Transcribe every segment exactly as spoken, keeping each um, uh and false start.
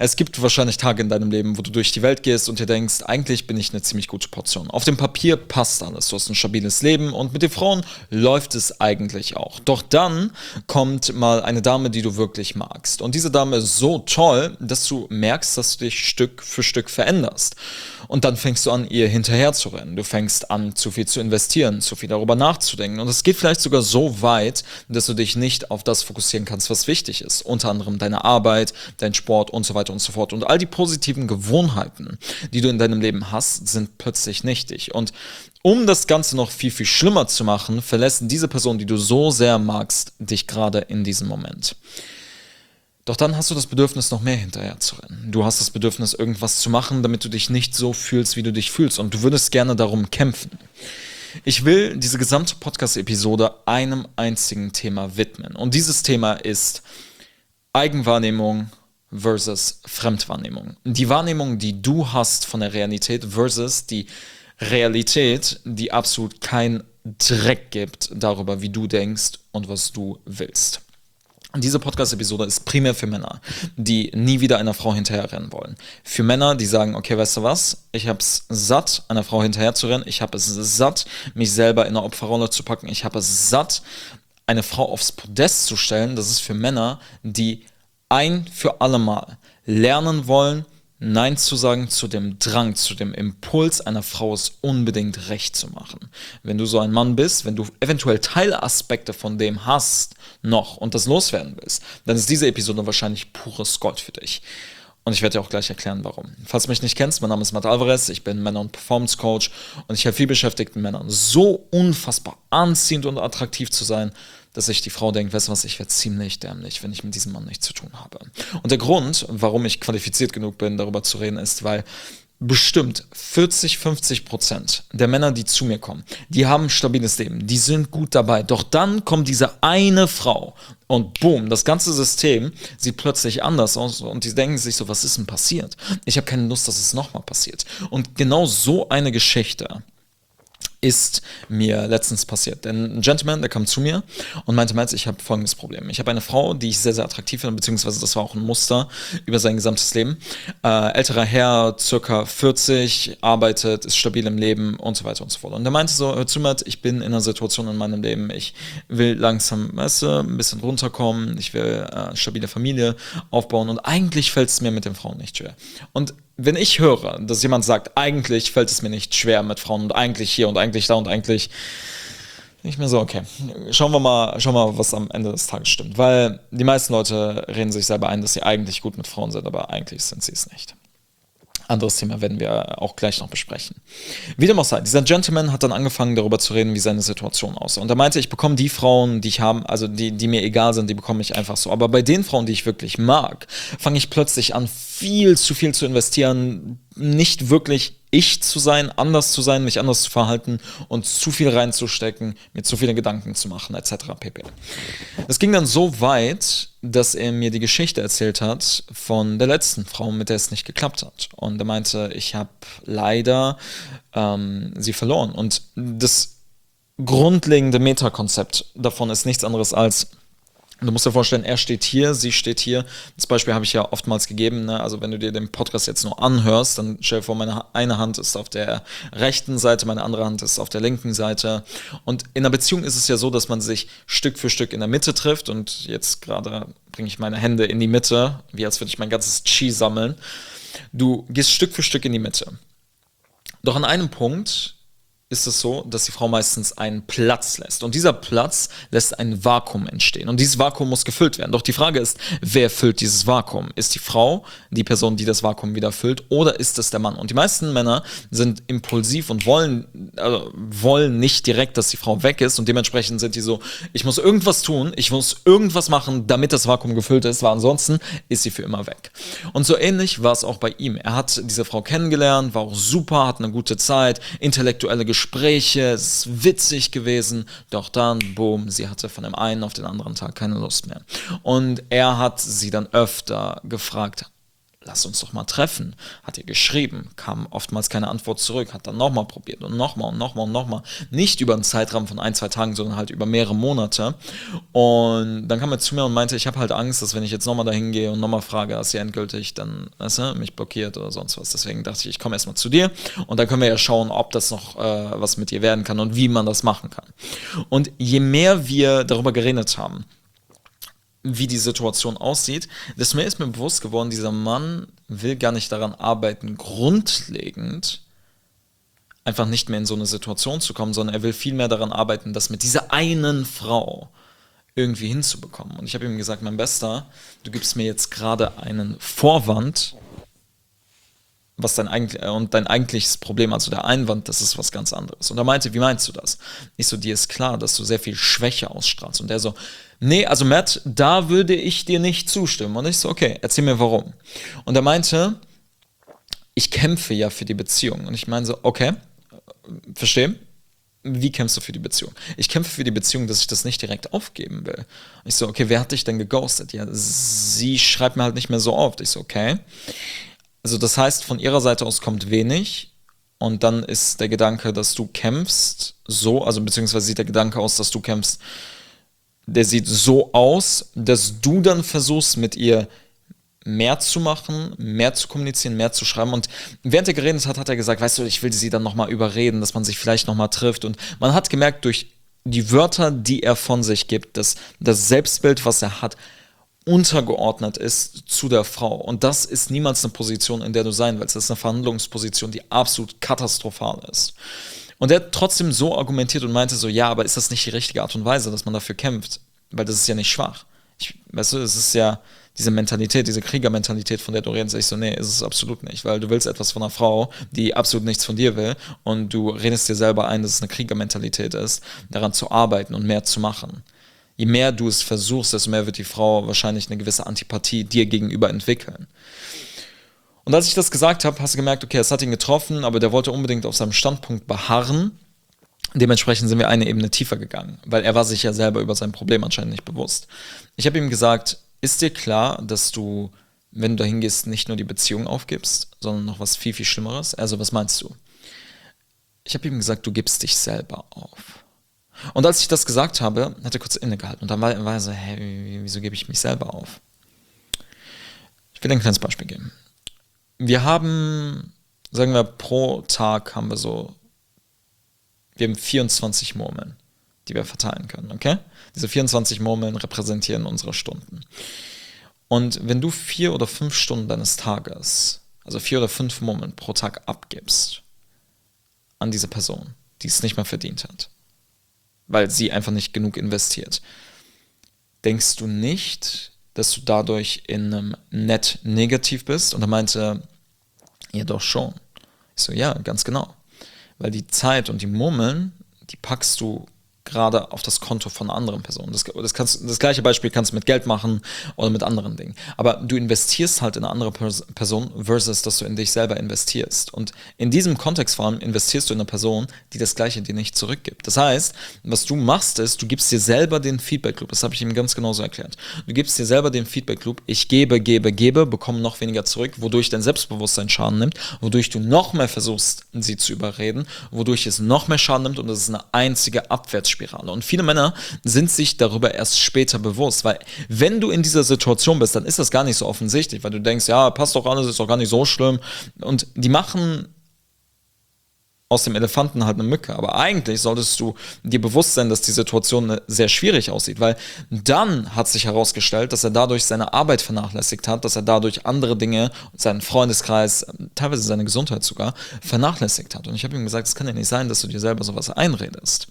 Es gibt wahrscheinlich Tage in deinem Leben, wo du durch die Welt gehst und dir denkst, eigentlich bin ich eine ziemlich gute Portion. Auf dem Papier passt alles, du hast ein stabiles Leben und mit den Frauen läuft es eigentlich auch. Doch dann kommt mal eine Dame, die du wirklich magst. Und diese Dame ist so toll, dass du merkst, dass du dich Stück für Stück veränderst. Und dann fängst du an, ihr hinterher zu rennen. Du fängst an, zu viel zu investieren, zu viel darüber nachzudenken. Und es geht vielleicht sogar so weit, dass du dich nicht auf das fokussieren kannst, was wichtig ist. Unter anderem deine Arbeit, dein Sport und so weiter und so fort. Und all die positiven Gewohnheiten, die du in deinem Leben hast, sind plötzlich nichtig. Und um das Ganze noch viel, viel schlimmer zu machen, verlässt diese Person, die du so sehr magst, dich gerade in diesem Moment. Doch dann hast du das Bedürfnis, noch mehr hinterher zu rennen. Du hast das Bedürfnis, irgendwas zu machen, damit du dich nicht so fühlst, wie du dich fühlst. Und du würdest gerne darum kämpfen. Ich will diese gesamte Podcast-Episode einem einzigen Thema widmen. Und dieses Thema ist Eigenwahrnehmung versus Fremdwahrnehmung. Die Wahrnehmung, die du hast von der Realität versus die Realität, die absolut keinen Dreck gibt darüber, wie du denkst und was du willst. Diese Podcast-Episode ist primär für Männer, die nie wieder einer Frau hinterherrennen wollen. Für Männer, die sagen, okay, weißt du was, ich hab's satt, einer Frau hinterherzurennen, ich hab es satt, mich selber in eine Opferrolle zu packen, ich hab es satt, eine Frau aufs Podest zu stellen. Das ist für Männer, die ein für alle Mal lernen wollen, Nein zu sagen zu dem Drang, zu dem Impuls einer Frau, es unbedingt recht zu machen. Wenn du so ein Mann bist, wenn du eventuell Teilaspekte von dem hast noch und das loswerden willst, dann ist diese Episode wahrscheinlich pures Gold für dich. Und ich werde dir auch gleich erklären, warum. Falls du mich nicht kennst, mein Name ist Matt Alvarez, ich bin Männer- und Performance-Coach und ich helfe vielbeschäftigten Männern, so unfassbar anziehend und attraktiv zu sein, dass sich die Frau denkt, weißt du was, ich werde ziemlich dämlich, wenn ich mit diesem Mann nichts zu tun habe. Und der Grund, warum ich qualifiziert genug bin, darüber zu reden, ist, weil bestimmt vierzig, fünfzig Prozent der Männer, die zu mir kommen, die haben ein stabiles Leben, die sind gut dabei. Doch dann kommt diese eine Frau und boom, das ganze System sieht plötzlich anders aus und die denken sich so, was ist denn passiert? Ich habe keine Lust, dass es nochmal passiert. Und genau so eine Geschichte ist mir letztens passiert. Denn ein Gentleman, der kam zu mir und meinte, Miles, ich habe folgendes Problem. Ich habe eine Frau, die ich sehr, sehr attraktiv finde, beziehungsweise das war auch ein Muster über sein gesamtes Leben. Äh, älterer Herr, circa vierzig, arbeitet, ist stabil im Leben und so weiter und so fort. Und er meinte so, hör zu, Matt, ich bin in einer Situation in meinem Leben, ich will langsam, weißt du, ein bisschen runterkommen, ich will äh, eine stabile Familie aufbauen und eigentlich fällt es mir mit den Frauen nicht schwer. Und wenn ich höre, dass jemand sagt, eigentlich fällt es mir nicht schwer mit Frauen und eigentlich hier und eigentlich da und eigentlich, denke ich mir so, okay, schauen wir mal, schauen wir mal, was am Ende des Tages stimmt. Weil die meisten Leute reden sich selber ein, dass sie eigentlich gut mit Frauen sind, aber eigentlich sind sie es nicht. Anderes Thema werden wir auch gleich noch besprechen. Wie dem auch sei, dieser Gentleman hat dann angefangen, darüber zu reden, wie seine Situation aussah. Und er meinte, ich bekomme die Frauen, die ich habe, also die, die mir egal sind, die bekomme ich einfach so. Aber bei den Frauen, die ich wirklich mag, fange ich plötzlich an, viel zu viel zu investieren, nicht wirklich ich zu sein, anders zu sein, mich anders zu verhalten und zu viel reinzustecken, mir zu viele Gedanken zu machen, et cetera pp. Es ging dann so weit, dass er mir die Geschichte erzählt hat von der letzten Frau, mit der es nicht geklappt hat. Und er meinte, ich habe leider ähm, sie verloren. Und das grundlegende Metakonzept davon ist nichts anderes als, du musst dir vorstellen, er steht hier, sie steht hier. Das Beispiel habe ich ja oftmals gegeben. Ne? Also wenn du dir den Podcast jetzt nur anhörst, dann stell dir vor, meine eine Hand ist auf der rechten Seite, meine andere Hand ist auf der linken Seite. Und in einer Beziehung ist es ja so, dass man sich Stück für Stück in der Mitte trifft. Und jetzt gerade bringe ich meine Hände in die Mitte, wie als würde ich mein ganzes Chi sammeln. Du gehst Stück für Stück in die Mitte. Doch an einem Punkt ist es so, dass die Frau meistens einen Platz lässt. Und dieser Platz lässt ein Vakuum entstehen. Und dieses Vakuum muss gefüllt werden. Doch die Frage ist, wer füllt dieses Vakuum? Ist die Frau die Person, die das Vakuum wieder füllt, oder ist es der Mann? Und die meisten Männer sind impulsiv und wollen, also wollen nicht direkt, dass die Frau weg ist. Und dementsprechend sind die so, ich muss irgendwas tun, ich muss irgendwas machen, damit das Vakuum gefüllt ist, weil ansonsten ist sie für immer weg. Und so ähnlich war es auch bei ihm. Er hat diese Frau kennengelernt, war auch super, hat eine gute Zeit, intellektuelle Gespräche, Gespräche, es ist witzig gewesen, doch dann, boom, sie hatte von dem einen auf den anderen Tag keine Lust mehr. Und er hat sie dann öfter gefragt, lass uns doch mal treffen. Hat ihr geschrieben, kam oftmals keine Antwort zurück, hat dann nochmal probiert und nochmal und nochmal und nochmal. Nicht über einen Zeitraum von ein, zwei Tagen, sondern halt über mehrere Monate. Und dann kam er zu mir und meinte, ich habe halt Angst, dass wenn ich jetzt nochmal dahin gehe und nochmal frage, ist sie endgültig, dann weißt du, mich blockiert oder sonst was. Deswegen dachte ich, ich komme erstmal zu dir und dann können wir ja schauen, ob das noch äh, was mit ihr werden kann und wie man das machen kann. Und je mehr wir darüber geredet haben, wie die Situation aussieht, desto mehr ist mir bewusst geworden, dieser Mann will gar nicht daran arbeiten, grundlegend einfach nicht mehr in so eine Situation zu kommen, sondern er will vielmehr daran arbeiten, das mit dieser einen Frau irgendwie hinzubekommen. Und ich habe ihm gesagt, mein Bester, du gibst mir jetzt gerade einen Vorwand, was dein eigentlich und dein eigentliches Problem, also der Einwand, das ist was ganz anderes. Und er meinte, wie meinst du das? Ich so, dir ist klar, dass du sehr viel Schwäche ausstrahlst. Und der so, nee, also Matt, da würde ich dir nicht zustimmen. Und ich so, okay, erzähl mir warum. Und er meinte, ich kämpfe ja für die Beziehung. Und ich meine so, okay, verstehe. Wie kämpfst du für die Beziehung? Ich kämpfe für die Beziehung, dass ich das nicht direkt aufgeben will. Ich so, okay, wer hat dich denn geghostet? Ja, sie schreibt mir halt nicht mehr so oft. Ich so, okay. Also das heißt, von ihrer Seite aus kommt wenig und dann ist der Gedanke, dass du kämpfst, so, also beziehungsweise sieht der Gedanke aus, dass du kämpfst, der sieht so aus, dass du dann versuchst, mit ihr mehr zu machen, mehr zu kommunizieren, mehr zu schreiben. Und während er geredet hat, hat er gesagt, weißt du, ich will sie dann nochmal überreden, dass man sich vielleicht nochmal trifft. Und man hat gemerkt, durch die Wörter, die er von sich gibt, dass das Selbstbild, was er hat, untergeordnet ist zu der Frau. Und das ist niemals eine Position, in der du sein willst. Das ist eine Verhandlungsposition, die absolut katastrophal ist. Und er hat trotzdem so argumentiert und meinte so, ja, aber ist das nicht die richtige Art und Weise, dass man dafür kämpft? Weil das ist ja nicht schwach. Ich, weißt du, es ist ja diese Mentalität, diese Kriegermentalität, von der du redest. Ich so, nee, ist es absolut nicht. Weil du willst etwas von einer Frau, die absolut nichts von dir will und du redest dir selber ein, dass es eine Kriegermentalität ist, daran zu arbeiten und mehr zu machen. Je mehr du es versuchst, desto mehr wird die Frau wahrscheinlich eine gewisse Antipathie dir gegenüber entwickeln. Und als ich das gesagt habe, hast du gemerkt, okay, es hat ihn getroffen, aber der wollte unbedingt auf seinem Standpunkt beharren. Dementsprechend sind wir eine Ebene tiefer gegangen, weil er war sich ja selber über sein Problem anscheinend nicht bewusst. Ich habe ihm gesagt, ist dir klar, dass du, wenn du dahin gehst, nicht nur die Beziehung aufgibst, sondern noch was viel, viel Schlimmeres? Also, was meinst du? Ich habe ihm gesagt, du gibst dich selber auf. Und als ich das gesagt habe, hat er kurz innegehalten und dann war, war er so, hä, wieso gebe ich mich selber auf? Ich will dir ein kleines Beispiel geben. Wir haben, sagen wir, pro Tag haben wir so, wir haben vierundzwanzig Murmeln, die wir verteilen können, okay? Diese vierundzwanzig Murmeln repräsentieren unsere Stunden. Und wenn du vier oder fünf Stunden deines Tages, also vier oder fünf Murmeln pro Tag abgibst an diese Person, die es nicht mehr verdient hat, weil sie einfach nicht genug investiert, denkst du nicht, dass du dadurch in einem Net negativ bist? Und er meinte, ja doch schon. Ich so, ja, ganz genau. Weil die Zeit und die Murmeln, die packst du gerade auf das Konto von anderen Personen. Das, das, kannst, das gleiche Beispiel kannst du mit Geld machen oder mit anderen Dingen. Aber du investierst halt in eine andere Pers- Person versus, dass du in dich selber investierst. Und in diesem Kontext vor allem investierst du in eine Person, die das Gleiche dir nicht zurückgibt. Das heißt, was du machst ist, du gibst dir selber den Feedback-Loop. Das habe ich ihm ganz genauso erklärt. Du gibst dir selber den Feedback-Loop. Ich gebe, gebe, gebe, bekomme noch weniger zurück, wodurch dein Selbstbewusstsein Schaden nimmt, wodurch du noch mehr versuchst, sie zu überreden, wodurch es noch mehr Schaden nimmt und das ist eine einzige Abwärtsspirale. Und viele Männer sind sich darüber erst später bewusst, weil wenn du in dieser Situation bist, dann ist das gar nicht so offensichtlich, weil du denkst, ja, passt doch alles, ist doch gar nicht so schlimm. Und die machen aus dem Elefanten halt eine Mücke. Aber eigentlich solltest du dir bewusst sein, dass die Situation sehr schwierig aussieht, weil dann hat sich herausgestellt, dass er dadurch seine Arbeit vernachlässigt hat, dass er dadurch andere Dinge, seinen Freundeskreis, teilweise seine Gesundheit sogar, vernachlässigt hat. Und ich habe ihm gesagt, es kann ja nicht sein, dass du dir selber sowas einredest.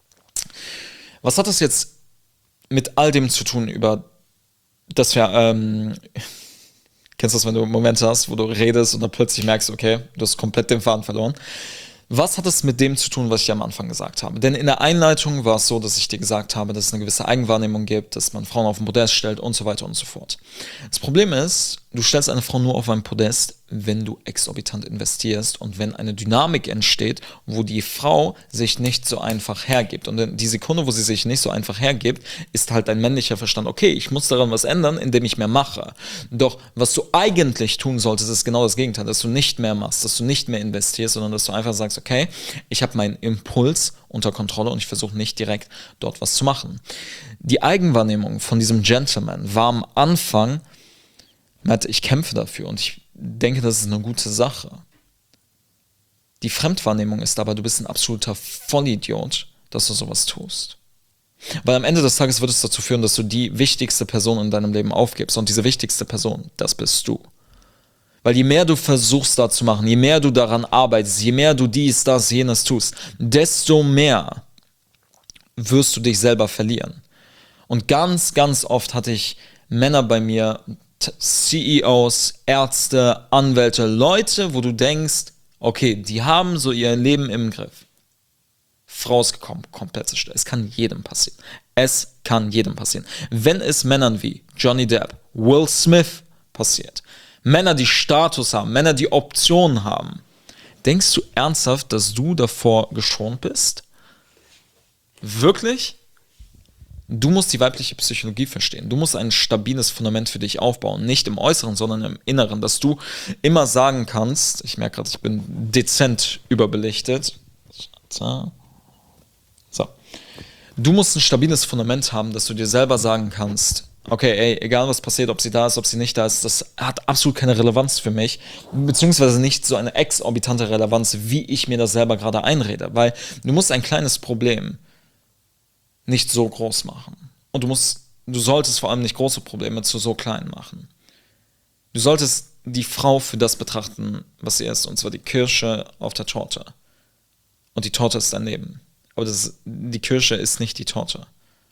Was hat das jetzt mit all dem zu tun, über das wir, ähm, kennst du das, wenn du Momente hast, wo du redest und dann plötzlich merkst, okay, du hast komplett den Faden verloren. Was hat es mit dem zu tun, was ich am Anfang gesagt habe? Denn in der Einleitung war es so, dass ich dir gesagt habe, dass es eine gewisse Eigenwahrnehmung gibt, dass man Frauen auf den Podest stellt und so weiter und so fort. Das Problem ist, du stellst eine Frau nur auf ein Podest, wenn du exorbitant investierst und wenn eine Dynamik entsteht, wo die Frau sich nicht so einfach hergibt. Und in die Sekunde, wo sie sich nicht so einfach hergibt, ist halt dein männlicher Verstand, okay, ich muss daran was ändern, indem ich mehr mache. Doch was du eigentlich tun solltest, ist genau das Gegenteil, dass du nicht mehr machst, dass du nicht mehr investierst, sondern dass du einfach sagst, okay, ich habe meinen Impuls unter Kontrolle und ich versuche nicht direkt dort was zu machen. Die Eigenwahrnehmung von diesem Gentleman war am Anfang, Matt, ich kämpfe dafür und ich denke, das ist eine gute Sache. Die Fremdwahrnehmung ist aber, du bist ein absoluter Vollidiot, dass du sowas tust. Weil am Ende des Tages wird es dazu führen, dass du die wichtigste Person in deinem Leben aufgibst. Und diese wichtigste Person, das bist du. Weil je mehr du versuchst da zu machen, je mehr du daran arbeitest, je mehr du dies, das, jenes tust, desto mehr wirst du dich selber verlieren. Und ganz, ganz oft hatte ich Männer bei mir, C E Os, Ärzte, Anwälte, Leute, wo du denkst, okay, die haben so ihr Leben im Griff. Frau ist gekommen, komplett zerstört. Es kann jedem passieren. Es kann jedem passieren. Wenn es Männern wie Johnny Depp, Will Smith passiert, Männer, die Status haben, Männer, die Optionen haben, denkst du ernsthaft, dass du davor geschont bist? Wirklich? Du musst die weibliche Psychologie verstehen. Du musst ein stabiles Fundament für dich aufbauen. Nicht im Äußeren, sondern im Inneren. Dass du immer sagen kannst, ich merke gerade, ich bin dezent überbelichtet. So. Du musst ein stabiles Fundament haben, dass du dir selber sagen kannst, okay, ey, egal was passiert, ob sie da ist, ob sie nicht da ist, das hat absolut keine Relevanz für mich, beziehungsweise nicht so eine exorbitante Relevanz, wie ich mir das selber gerade einrede. Weil du musst ein kleines Problem nicht so groß machen. Und du musst, du solltest vor allem nicht große Probleme zu so klein machen. Du solltest die Frau für das betrachten, was sie ist, und zwar die Kirsche auf der Torte. Und die Torte ist daneben. Aber das, die Kirsche ist nicht die Torte.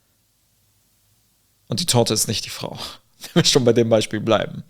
Und die Torte ist nicht die Frau. Wenn wir schon bei dem Beispiel bleiben.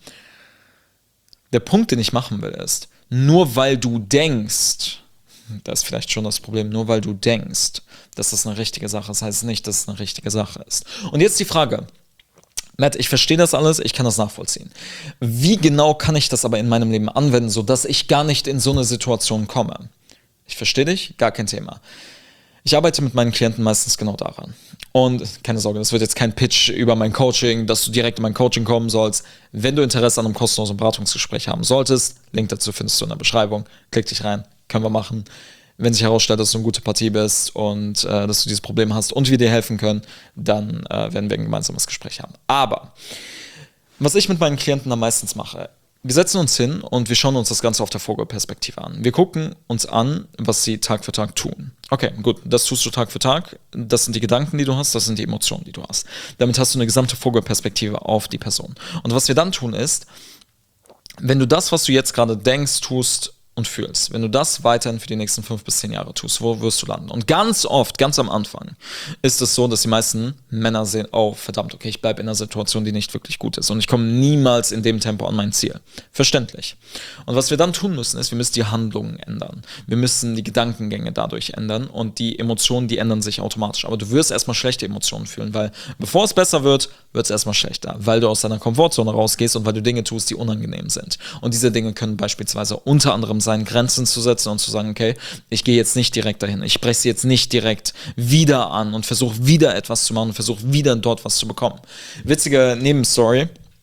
Der Punkt, den ich machen will, ist, nur weil du denkst, das ist vielleicht schon das Problem, nur weil du denkst, dass das eine richtige Sache ist, heißt nicht, dass es eine richtige Sache ist. Und jetzt die Frage, Matt, ich verstehe das alles, ich kann das nachvollziehen. Wie genau kann ich das aber in meinem Leben anwenden, sodass ich gar nicht in so eine Situation komme? Ich verstehe dich, gar kein Thema. Ich arbeite mit meinen Klienten meistens genau daran. Und keine Sorge, das wird jetzt kein Pitch über mein Coaching, dass du direkt in mein Coaching kommen sollst. Wenn du Interesse an einem kostenlosen Beratungsgespräch haben solltest, Link dazu findest du in der Beschreibung. Klick dich rein, können wir machen. Wenn sich herausstellt, dass du eine gute Partie bist und äh, dass du dieses Problem hast und wir dir helfen können, dann äh, werden wir ein gemeinsames Gespräch haben. Aber was ich mit meinen Klienten am meisten mache, wir setzen uns hin und wir schauen uns das Ganze auf der Vogelperspektive an. Wir gucken uns an, was sie Tag für Tag tun. Okay, gut, das tust du Tag für Tag. Das sind die Gedanken, die du hast, das sind die Emotionen, die du hast. Damit hast du eine gesamte Vogelperspektive auf die Person. Und was wir dann tun ist, wenn du das, was du jetzt gerade denkst, tust und fühlst, wenn du das weiterhin für die nächsten fünf bis zehn Jahre tust, wo wirst du landen? Und ganz oft, ganz am Anfang, ist es so, dass die meisten Männer sehen, oh verdammt, okay, ich bleibe in einer Situation, die nicht wirklich gut ist und ich komme niemals in dem Tempo an mein Ziel. Verständlich. Und was wir dann tun müssen, ist, wir müssen die Handlungen ändern. Wir müssen die Gedankengänge dadurch ändern und die Emotionen, die ändern sich automatisch. Aber du wirst erstmal schlechte Emotionen fühlen, weil bevor es besser wird, wird es erstmal schlechter, weil du aus deiner Komfortzone rausgehst und weil du Dinge tust, die unangenehm sind. Und diese Dinge können beispielsweise unter anderem sein, Grenzen zu setzen und zu sagen, okay, ich gehe jetzt nicht direkt dahin, ich spreche sie jetzt nicht direkt wieder an und versuche wieder etwas zu machen und versuche wieder dort was zu bekommen. Witzige Nebenstory,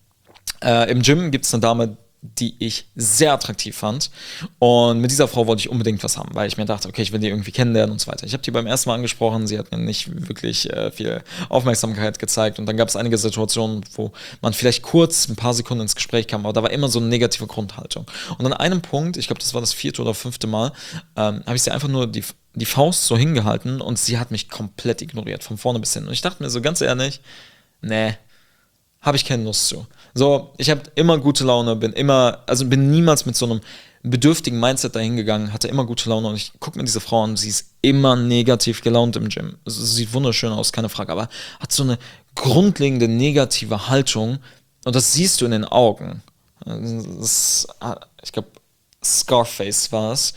äh, im Gym gibt es eine Dame, die ich sehr attraktiv fand und mit dieser Frau wollte ich unbedingt was haben, weil ich mir dachte, okay, ich will die irgendwie kennenlernen und so weiter. Ich habe die beim ersten Mal angesprochen, sie hat mir nicht wirklich äh, viel Aufmerksamkeit gezeigt und dann gab es einige Situationen, wo man vielleicht kurz ein paar Sekunden ins Gespräch kam, aber da war immer so eine negative Grundhaltung. Und an einem Punkt, ich glaube, das war das vierte oder fünfte Mal, ähm, habe ich sie einfach nur die, die Faust so hingehalten und sie hat mich komplett ignoriert, von vorne bis hin. Und ich dachte mir so ganz ehrlich, nee, habe ich keine Lust zu. So, ich habe immer gute Laune, bin immer, also bin niemals mit so einem bedürftigen Mindset dahin gegangen, hatte immer gute Laune und ich gucke mir diese Frau an, sie ist immer negativ gelaunt im Gym. Also, sie sieht wunderschön aus, keine Frage, aber hat so eine grundlegende negative Haltung und das siehst du in den Augen. Das, ich glaube, Scarface war es.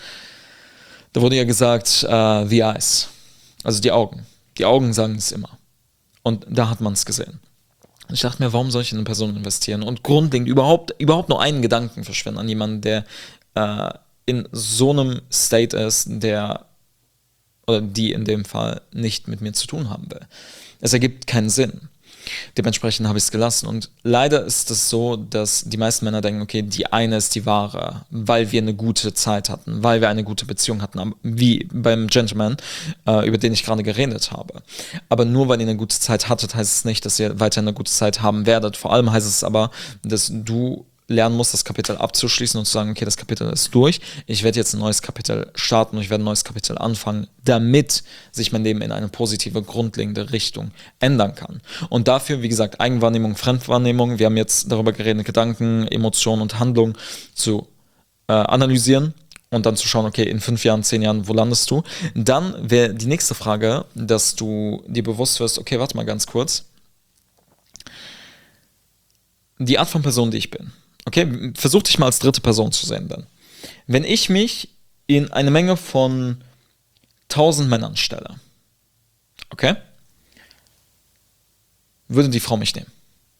Da wurde ja gesagt, uh, the eyes, also die Augen. Die Augen sagen es immer. Und da hat man es gesehen. Und ich dachte mir, warum soll ich in eine Person investieren? Und grundlegend überhaupt, überhaupt nur einen Gedanken verschwenden an jemanden, der äh, in so einem State ist, der oder die in dem Fall nicht mit mir zu tun haben will. Es ergibt keinen Sinn. Dementsprechend habe ich es gelassen. Und leider ist es so, dass die meisten Männer denken, okay, die eine ist die wahre, weil wir eine gute Zeit hatten, weil wir eine gute Beziehung hatten, wie beim Gentleman, äh, über den ich gerade geredet habe. Aber nur weil ihr eine gute Zeit hattet, heißt es nicht, dass ihr weiter eine gute Zeit haben werdet. Vor allem heißt es aber, dass du lernen muss, das Kapitel abzuschließen und zu sagen, okay, das Kapitel ist durch, ich werde jetzt ein neues Kapitel starten und ich werde ein neues Kapitel anfangen, damit sich mein Leben in eine positive, grundlegende Richtung ändern kann. Und dafür, wie gesagt, Eigenwahrnehmung, Fremdwahrnehmung, wir haben jetzt darüber geredet, Gedanken, Emotionen und Handlungen zu äh, analysieren und dann zu schauen, okay, in fünf Jahren, zehn Jahren, wo landest du? Dann wäre die nächste Frage, dass du dir bewusst wirst, okay, warte mal ganz kurz, die Art von Person, die ich bin. Okay, versuch dich mal als dritte Person zu sehen dann. Wenn ich mich in eine Menge von tausend Männern stelle, okay, würde die Frau mich nehmen.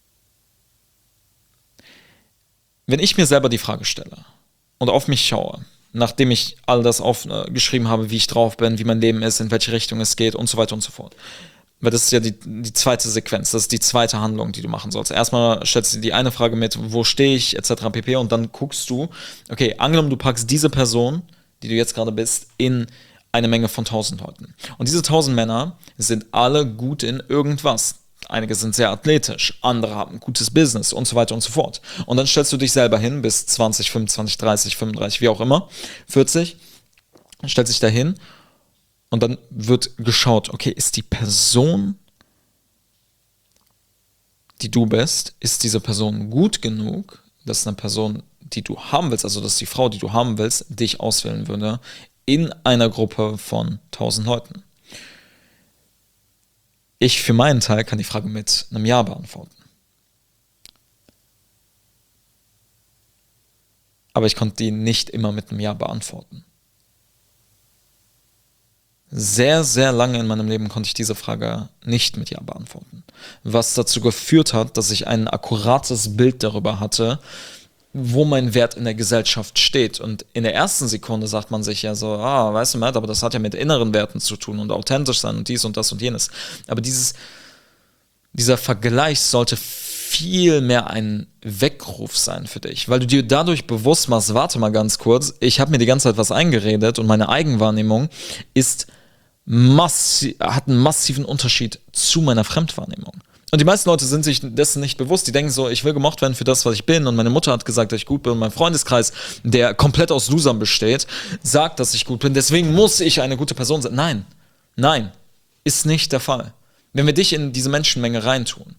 Wenn ich mir selber die Frage stelle und auf mich schaue, nachdem ich all das aufgeschrieben habe, wie ich drauf bin, wie mein Leben ist, in welche Richtung es geht und so weiter und so fort, weil das ist ja die, die zweite Sequenz, das ist die zweite Handlung, die du machen sollst. Erstmal stellst du die eine Frage mit, wo stehe ich, et cetera pp. Und dann guckst du, okay, angenommen, du packst diese Person, die du jetzt gerade bist, in eine Menge von tausend Leuten. Und diese tausend Männer sind alle gut in irgendwas. Einige sind sehr athletisch, andere haben ein gutes Business und so weiter und so fort. Und dann stellst du dich selber hin, bis zwanzig, fünfundzwanzig, dreißig, fünfunddreißig, wie auch immer, vierzig, stellst dich da hin. Und dann wird geschaut, okay, ist die Person, die du bist, ist diese Person gut genug, dass eine Person, die du haben willst, also dass die Frau, die du haben willst, dich auswählen würde in einer Gruppe von tausend Leuten. Ich für meinen Teil kann die Frage mit einem Ja beantworten. Aber ich konnte die nicht immer mit einem Ja beantworten. Sehr, sehr lange in meinem Leben konnte ich diese Frage nicht mit Ja beantworten. Was dazu geführt hat, dass ich ein akkurates Bild darüber hatte, wo mein Wert in der Gesellschaft steht. Und in der ersten Sekunde sagt man sich ja so, ah, weißt du, Matt, aber das hat ja mit inneren Werten zu tun und authentisch sein und dies und das und jenes. Aber dieses, dieser Vergleich sollte viel mehr ein Weckruf sein für dich, weil du dir dadurch bewusst machst, warte mal ganz kurz, ich habe mir die ganze Zeit was eingeredet und meine Eigenwahrnehmung ist massi- hat einen massiven Unterschied zu meiner Fremdwahrnehmung. Und die meisten Leute sind sich dessen nicht bewusst. Die denken so, ich will gemocht werden für das, was ich bin. Und meine Mutter hat gesagt, dass ich gut bin. Und mein Freundeskreis, der komplett aus Losern besteht, sagt, dass ich gut bin. Deswegen muss ich eine gute Person sein. Nein, nein, ist nicht der Fall. Wenn wir dich in diese Menschenmenge reintun,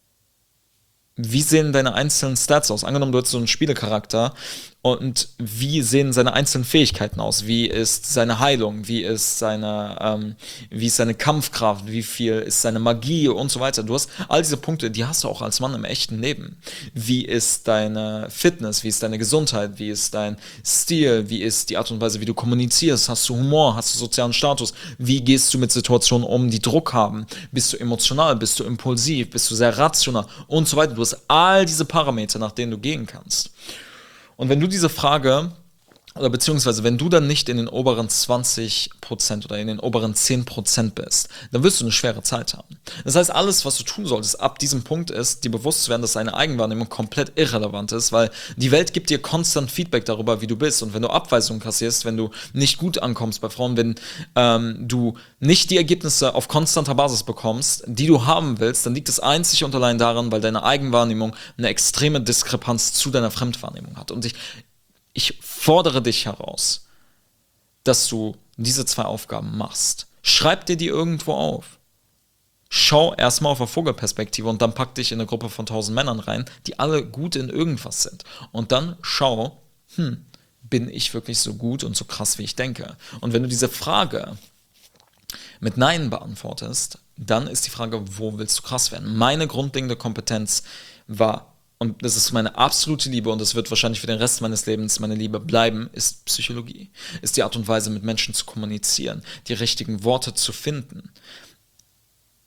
wie sehen deine einzelnen Stats aus? Angenommen, du hast so einen Spielecharakter und wie sehen seine einzelnen Fähigkeiten aus? Wie ist seine Heilung? Wie ist seine, ähm, wie ist seine Kampfkraft? Wie viel ist seine Magie und so weiter? Du hast all diese Punkte, die hast du auch als Mann im echten Leben. Wie ist deine Fitness? Wie ist deine Gesundheit? Wie ist dein Stil? Wie ist die Art und Weise, wie du kommunizierst? Hast du Humor? Hast du sozialen Status? Wie gehst du mit Situationen um, die Druck haben? Bist du emotional? Bist du impulsiv? Bist du sehr rational? Und so weiter. Du hast all diese Parameter, nach denen du gehen kannst. Und wenn du diese Frage, oder beziehungsweise wenn du dann nicht in den oberen zwanzig Prozent oder in den oberen zehn Prozent bist, dann wirst du eine schwere Zeit haben. Das heißt, alles, was du tun solltest ab diesem Punkt ist, dir bewusst zu werden, dass deine Eigenwahrnehmung komplett irrelevant ist, weil die Welt gibt dir konstant Feedback darüber, wie du bist. Und wenn du Abweisungen kassierst, wenn du nicht gut ankommst bei Frauen, wenn ähm, du nicht die Ergebnisse auf konstanter Basis bekommst, die du haben willst, dann liegt es einzig und allein daran, weil deine Eigenwahrnehmung eine extreme Diskrepanz zu deiner Fremdwahrnehmung hat. Und ich Ich fordere dich heraus, dass du diese zwei Aufgaben machst. Schreib dir die irgendwo auf. Schau erstmal auf eine Vogelperspektive und dann pack dich in eine Gruppe von tausend Männern rein, die alle gut in irgendwas sind. Und dann schau, hm, bin ich wirklich so gut und so krass, wie ich denke? Und wenn du diese Frage mit Nein beantwortest, dann ist die Frage, wo willst du krass werden? Meine grundlegende Kompetenz war, und das ist meine absolute Liebe und das wird wahrscheinlich für den Rest meines Lebens meine Liebe bleiben, ist Psychologie. Ist die Art und Weise, mit Menschen zu kommunizieren, die richtigen Worte zu finden.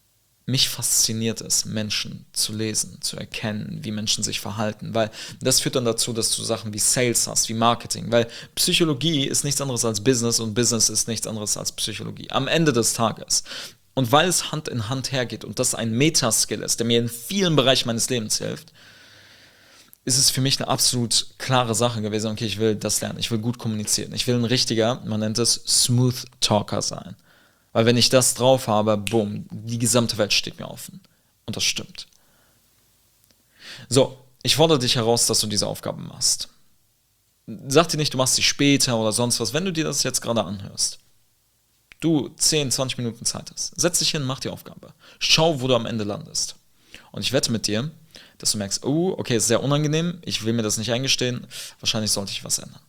mich fasziniert es, Menschen zu lesen, zu erkennen, wie Menschen sich verhalten, weil das führt dann dazu, dass du Sachen wie Sales hast, wie Marketing, weil Psychologie ist nichts anderes als Business und Business ist nichts anderes als Psychologie. Am Ende des Tages. Und weil es Hand in Hand hergeht und das ein Metaskill ist, der mir in vielen Bereichen meines Lebens hilft, ist es für mich eine absolut klare Sache gewesen, okay, ich will das lernen, ich will gut kommunizieren, ich will ein richtiger, man nennt es Smooth Talker sein. Weil wenn ich das drauf habe, boom, die gesamte Welt steht mir offen. Und das stimmt. So, ich fordere dich heraus, dass du diese Aufgaben machst. Sag dir nicht, du machst sie später oder sonst was, wenn du dir das jetzt gerade anhörst. Du zehn, zwanzig Minuten Zeit hast. Setz dich hin, mach die Aufgabe. Schau, wo du am Ende landest. Und ich wette mit dir, dass du merkst, oh, okay, ist sehr unangenehm, ich will mir das nicht eingestehen, wahrscheinlich sollte ich was ändern.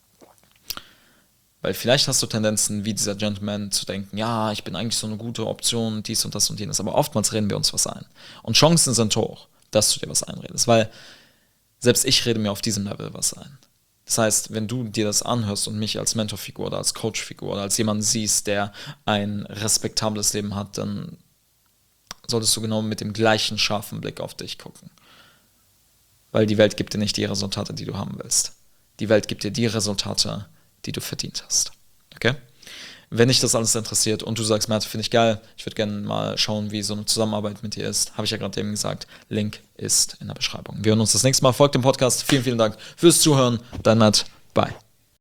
Weil vielleicht hast du Tendenzen, wie dieser Gentleman, zu denken, ja, ich bin eigentlich so eine gute Option, dies und das und jenes, aber oftmals reden wir uns was ein. Und Chancen sind hoch, dass du dir was einredest, weil selbst ich rede mir auf diesem Level was ein. Das heißt, wenn du dir das anhörst und mich als Mentorfigur oder als Coachfigur oder als jemanden siehst, der ein respektables Leben hat, dann solltest du genau mit dem gleichen scharfen Blick auf dich gucken. Weil die Welt gibt dir nicht die Resultate, die du haben willst. Die Welt gibt dir die Resultate, die du verdient hast. Okay? Wenn dich das alles interessiert und du sagst, Matt, finde ich geil, ich würde gerne mal schauen, wie so eine Zusammenarbeit mit dir ist, habe ich ja gerade eben gesagt, Link ist in der Beschreibung. Wir hören uns das nächste Mal. Folgt dem Podcast. Vielen, vielen Dank fürs Zuhören. Dein Matt. Bye.